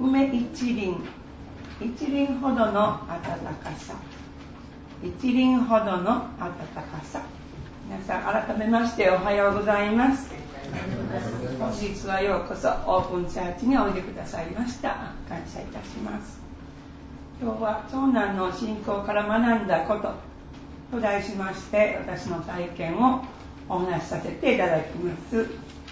梅一輪、一輪ほどの暖かさ、一輪ほどの暖かさ。皆さん改めましておはようございます。本日はようこそオープンチャーチにおいでくださいました。感謝いたします。今日は長男の信仰から学んだことと題しまして、私の体験をお話しさせていただきます。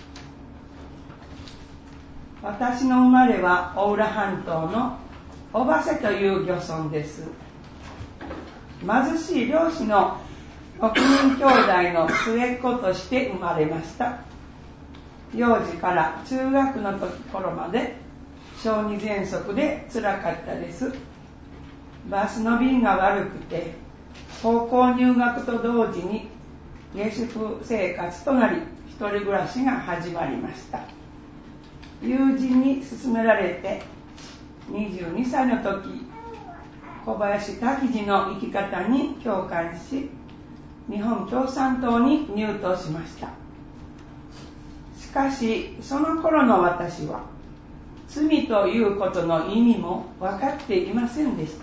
私の生まれは大浦半島の尾鷲という漁村です。貧しい漁師の6人兄弟の末っ子として生まれました。幼児から中学の頃まで小児喘息でつらかったです。バスの便が悪くて高校入学と同時に下宿生活となり、一人暮らしが始まりました。友人に勧められて22歳の時、小林滝次の生き方に共感し、日本共産党に入党しました。しかしその頃の私は罪ということの意味も分かっていませんでした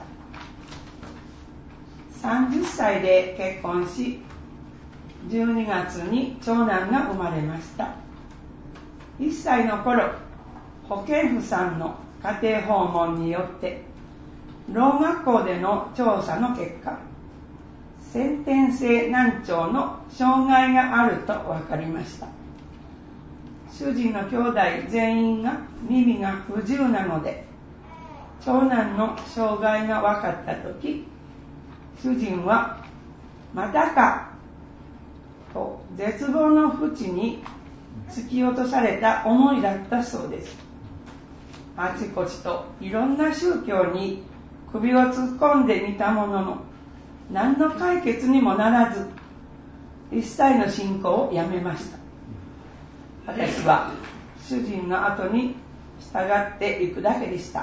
。30歳で結婚し、12月に長男が生まれました。1歳の頃、保健婦さんの家庭訪問によってろう学校での調査の結果、先天性難聴の障害があると分かりました。主人の兄弟全員が耳が不自由なので、長男の障害が分かったとき、主人はまたかと絶望の淵に突き落とされた思いだったそうです。あちこちといろんな宗教に首を突っ込んでみたものの、何の解決にもならず、一切の信仰をやめました。私は主人の後に従っていくだけでした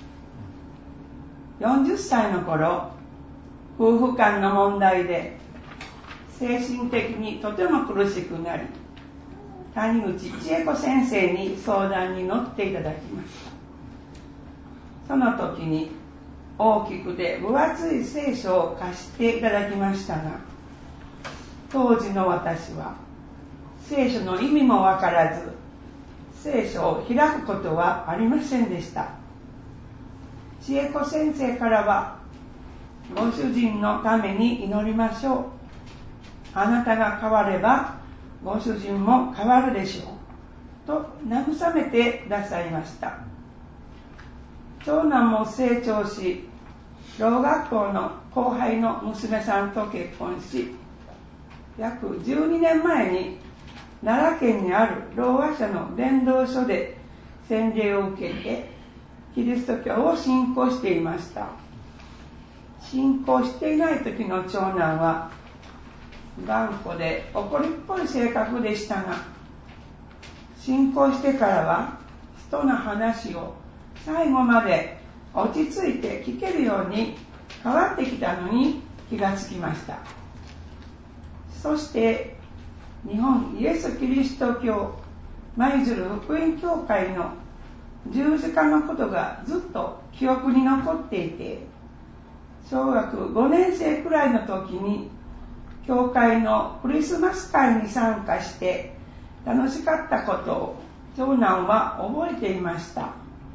。40歳の頃、夫婦間の問題で精神的にとても苦しくなり、谷口千恵子先生に相談に乗っていただきました。その時に大きくて分厚い聖書を貸していただきましたが、当時の私は聖書の意味もわからず、聖書を開くことはありませんでした。千恵子先生からは、ご主人のために祈りましょう。あなたが変わればご主人も変わるでしょうと慰めてくださいました。長男も成長し、ろう学校の後輩の娘さんと結婚し、約12年前に奈良県にあるろう話者の伝道所で洗礼を受けてキリスト教を信仰していました。信仰していない時の長男は頑固で怒りっぽい性格でしたが、信仰してからは人の話を最後まで落ち着いて聞けるように変わってきたのに気がつきました。そして日本イエス・キリスト教舞鶴福音教会の十字架のことがずっと記憶に残っていて、小学5年生くらいの時に教会のクリスマス会に参加して楽しかったことを長男は覚えていました。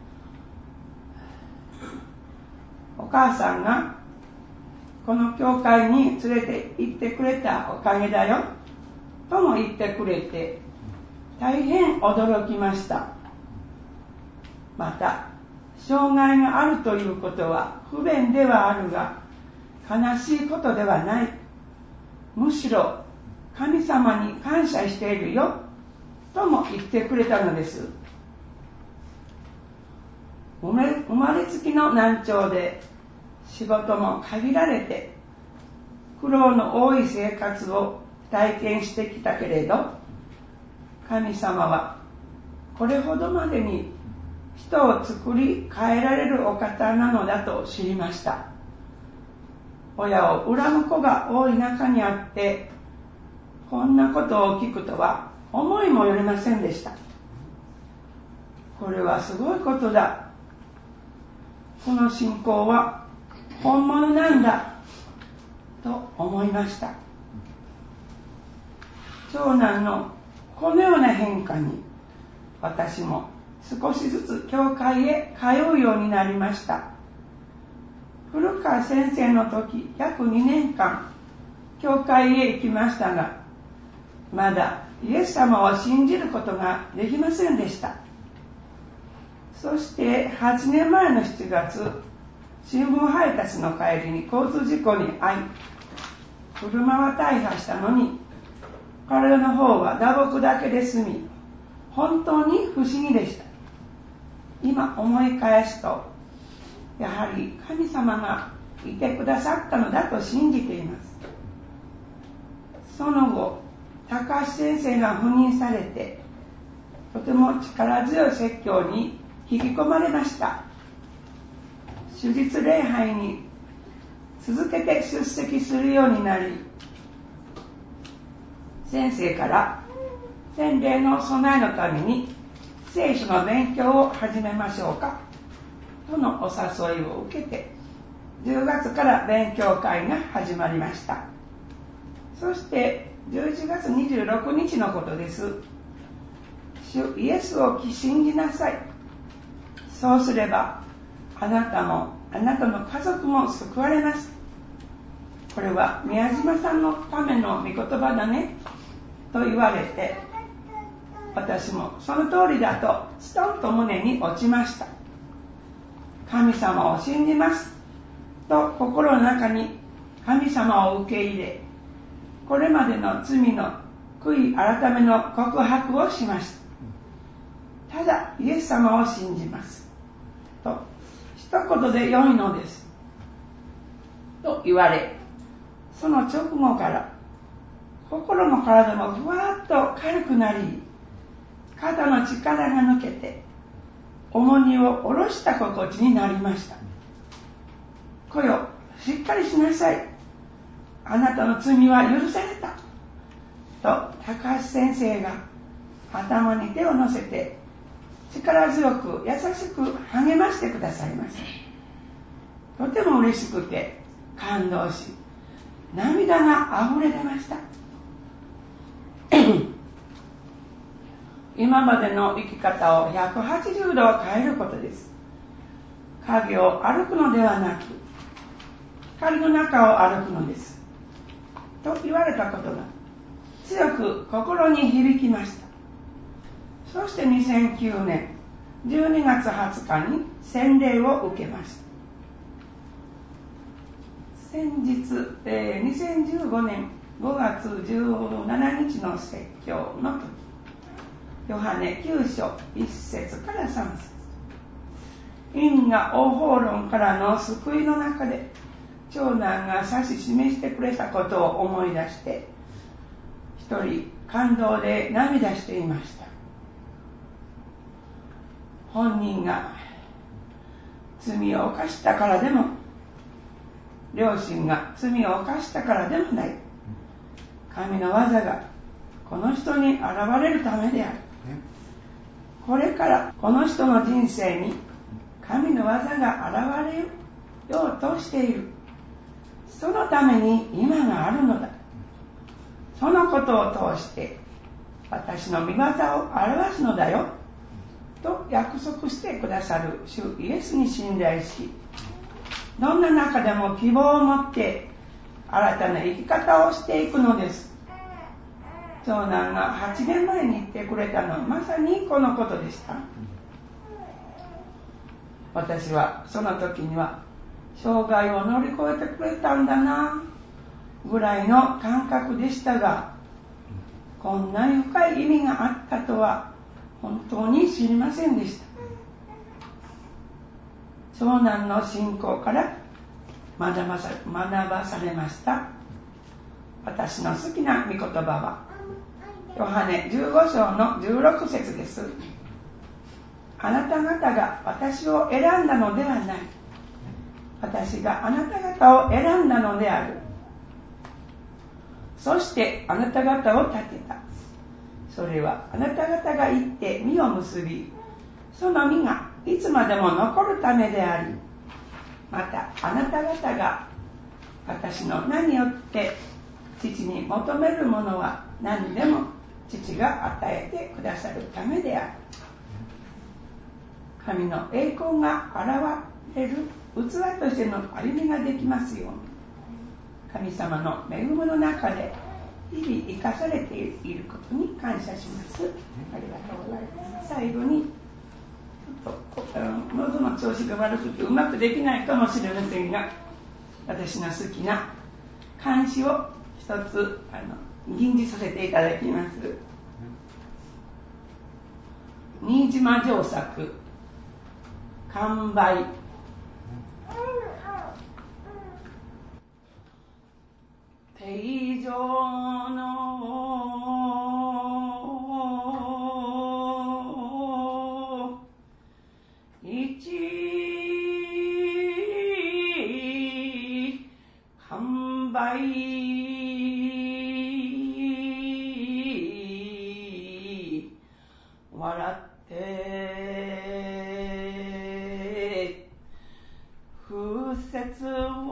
お母さんがこの教会に連れて行ってくれたおかげだよとも言ってくれて、大変驚きました。また、障害があるということは不便ではあるが悲しいことではない。むしろ神様に感謝しているよとも言ってくれたのです。生まれつきの難聴で仕事も限られて苦労の多い生活を体験してきたけれど、神様はこれほどまでに人を作り変えられるお方なのだと知りました。親を恨む子が多い中にあって、こんなことを聞くとは思いもよりませんでした。これはすごいことだ。 この信仰は本物なんだと思いました。長男のこのような変化に私も少しずつ教会へ通うようになりました。古川先生の時、約2年間教会へ行きましたが、まだイエス様を信じることができませんでした。そして8年前の7月、新聞配達の帰りに交通事故に遭い、車は大破したのに体の方は打撲だけで済み、本当に不思議でした。今思い返すと、やはり神様がいてくださったのだと信じています。その後、高橋先生が赴任されて、とても力強い説教に引き込まれました。主日礼拝に続けて出席するようになり、先生から洗礼の備えのために聖書の勉強を始めましょうかとのお誘いを受けて、10月から勉強会が始まりました。そして11月26日のことです。主イエスを信じなさい。そうすればあなたもあなたの家族も救われます。これは宮島さんのための御言葉だねと言われて、私もその通りだとストンと胸に落ちました。神様を信じますと心の中に神様を受け入れ、これまでの罪の悔い改めの告白をしました。ただイエス様を信じますと一言で良いのですと言われ、その直後から心も体もふわっと軽くなり、肩の力が抜けて重荷を下ろした心地になりました。来よ、しっかりしなさい、あなたの罪は許されたと高橋先生が頭に手を乗せて力強く優しく励ましてくださいました。とても嬉しくて感動し、涙があふれ出ました今までの生き方を180度変えることです。影を歩くのではなく光の中を歩くのですと言われたことが強く心に響きました。そして2009年12月20日に洗礼を受けました。先日、2015年5月17日の説教の時、ヨハネ9章1節から3節、因果応報論からの救いの中で長男が指し示してくれたことを思い出して、一人感動で涙していました。本人が罪を犯したからでも、両親が罪を犯したからでもない、神の技がこの人に現れるためである。これからこの人の人生に神の技が現れようとしている。そのために今があるのだ。そのことを通して私の御業を表すのだよと約束してくださる主イエスに信頼し、どんな中でも希望を持って新たな生き方をしていくのです。長男が8年前に言ってくれたのはまさにこのことでした。私はその時には障害を乗り越えてくれたんだなぐらいの感覚でしたが、こんなに深い意味があったとは本当に知りませんでした。長男の信仰から学ばされました。私の好きな御言葉はヨハネ15章の16節です。あなた方が私を選んだのではない、私があなた方を選んだのである。そしてあなた方を立てた。それはあなた方が行って実を結び、その実がいつまでも残るためであり、 またあなた方が私の名によって父に求めるものは何でも父が与えてくださるためである。神の栄光が現れる器としての歩みができますように、神様の恵みの中で日々生かされていることに感謝します。ありがとうございます。最後にちょっと喉の調子が悪くてうまくできないかもしれませんが、私の好きな漢詩を一つ吟じさせていただきます。新島上作完売。定常の一完売笑って不説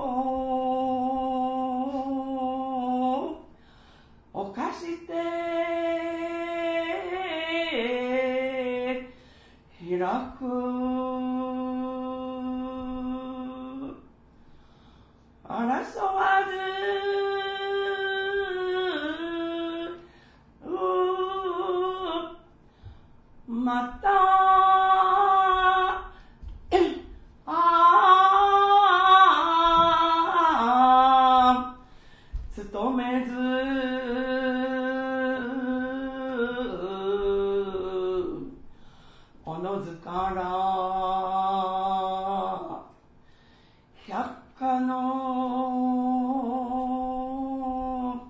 を犯して開く争わずまた勤めずおのずから百花の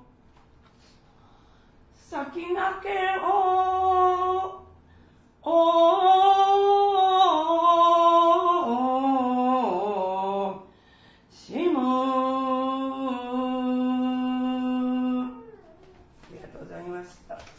先駆けをしむ。ありがとうございました。